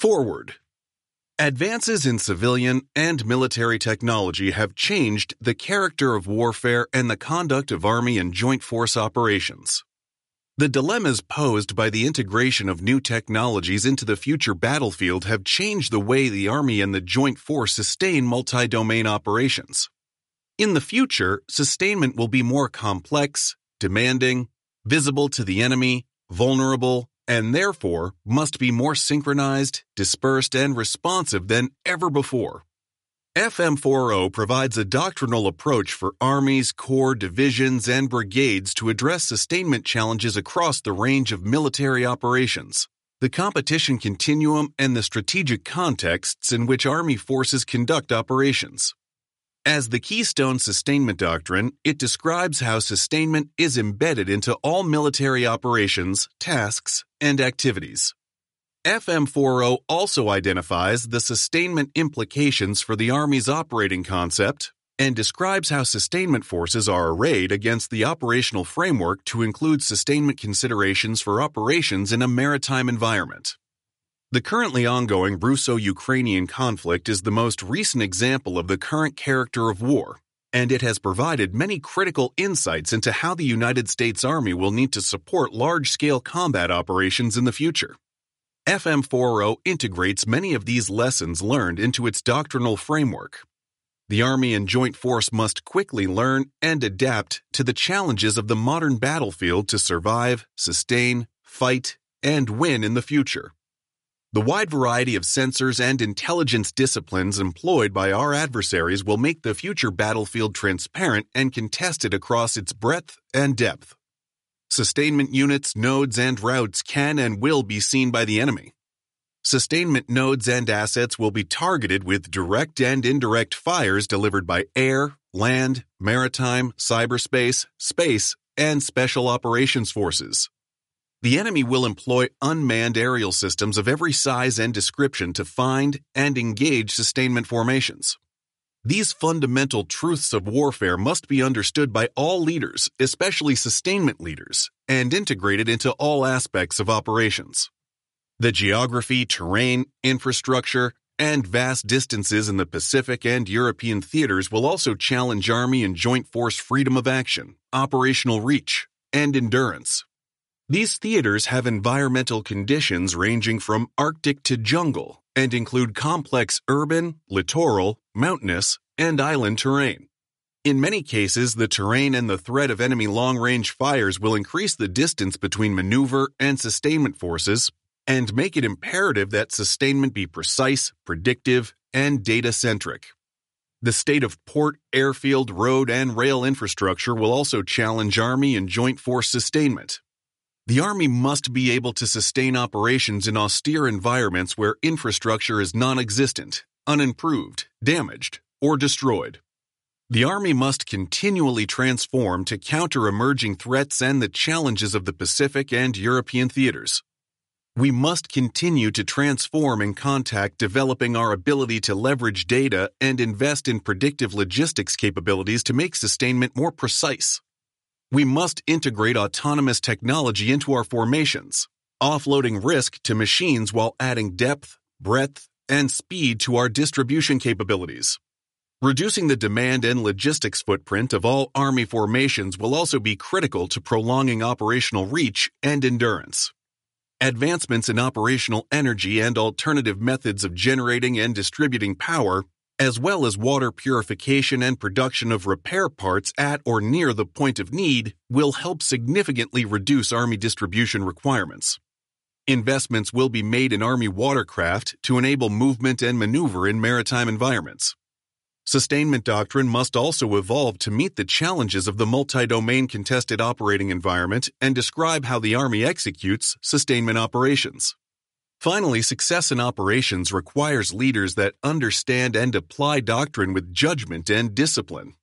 Forward. Advances in civilian and military technology have changed the character of warfare and the conduct of Army and Joint Force operations. The dilemmas posed by the integration of new technologies into the future battlefield have changed the way the Army and the Joint Force sustain multi-domain operations. In the future, sustainment will be more complex, demanding, visible to the enemy, vulnerable, and therefore must be more synchronized, dispersed, and responsive than ever before. FM40 provides a doctrinal approach for armies, corps, divisions, and brigades to address sustainment challenges across the range of military operations, the competition continuum, and the strategic contexts in which Army forces conduct operations. As the keystone sustainment doctrine, it describes how sustainment is embedded into all military operations, tasks, and activities. FM40 also identifies the sustainment implications for the Army's operating concept and describes how sustainment forces are arrayed against the operational framework to include sustainment considerations for operations in a maritime environment. The currently ongoing Russo-Ukrainian conflict is the most recent example of the current character of war, and it has provided many critical insights into how the United States Army will need to support large-scale combat operations in the future. FM40 integrates many of these lessons learned into its doctrinal framework. The Army and Joint Force must quickly learn and adapt to the challenges of the modern battlefield to survive, sustain, fight, and win in the future. The wide variety of sensors and intelligence disciplines employed by our adversaries will make the future battlefield transparent and contested across its breadth and depth. Sustainment units, nodes, and routes can and will be seen by the enemy. Sustainment nodes and assets will be targeted with direct and indirect fires delivered by air, land, maritime, cyberspace, space, and special operations forces. The enemy will employ unmanned aerial systems of every size and description to find and engage sustainment formations. These fundamental truths of warfare must be understood by all leaders, especially sustainment leaders, and integrated into all aspects of operations. The geography, terrain, infrastructure, and vast distances in the Pacific and European theaters will also challenge Army and Joint Force freedom of action, operational reach, and endurance. These theaters have environmental conditions ranging from Arctic to jungle and include complex urban, littoral, mountainous, and island terrain. In many cases, the terrain and the threat of enemy long-range fires will increase the distance between maneuver and sustainment forces and make it imperative that sustainment be precise, predictive, and data-centric. The state of port, airfield, road, and rail infrastructure will also challenge Army and Joint Force sustainment. The Army must be able to sustain operations in austere environments where infrastructure is non-existent, unimproved, damaged, or destroyed. The Army must continually transform to counter emerging threats and the challenges of the Pacific and European theaters. We must continue to transform in contact, developing our ability to leverage data and invest in predictive logistics capabilities to make sustainment more precise. We must integrate autonomous technology into our formations, offloading risk to machines while adding depth, breadth, and speed to our distribution capabilities. Reducing the demand and logistics footprint of all Army formations will also be critical to prolonging operational reach and endurance. Advancements in operational energy and alternative methods of generating and distributing power, as well as water purification and production of repair parts at or near the point of need, will help significantly reduce Army distribution requirements. Investments will be made in Army watercraft to enable movement and maneuver in maritime environments. Sustainment doctrine must also evolve to meet the challenges of the multi-domain contested operating environment and describe how the Army executes sustainment operations. Finally, success in operations requires leaders that understand and apply doctrine with judgment and discipline.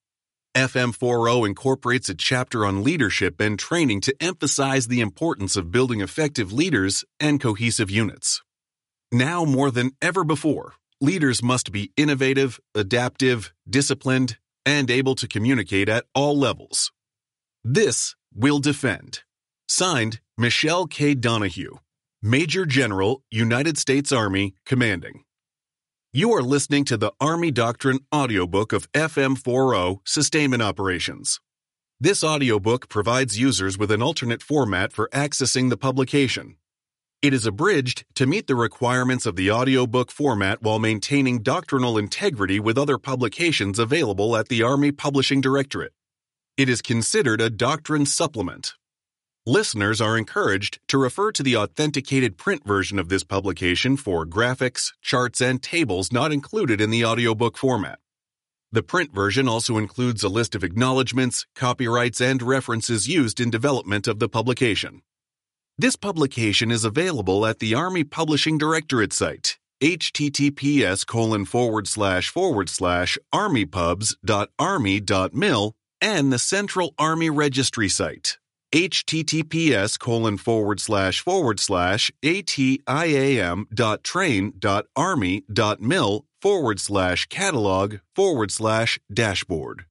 FM40 incorporates a chapter on leadership and training to emphasize the importance of building effective leaders and cohesive units. Now more than ever before, leaders must be innovative, adaptive, disciplined, and able to communicate at all levels. This will defend. Signed, Michelle K. Donahue. Major General, United States Army, Commanding. You are listening to the Army Doctrine audiobook of FM40 Sustainment Operations. This audiobook provides users with an alternate format for accessing the publication. It is abridged to meet the requirements of the audiobook format while maintaining doctrinal integrity with other publications available at the Army Publishing Directorate. It is considered a doctrine supplement. Listeners are encouraged to refer to the authenticated print version of this publication for graphics, charts, and tables not included in the audiobook format. The print version also includes a list of acknowledgments, copyrights, and references used in development of the publication. This publication is available at the Army Publishing Directorate site, https://armypubs.army.mil, and the Central Army Registry site, https://atiam.train.army.mil/catalog/dashboard.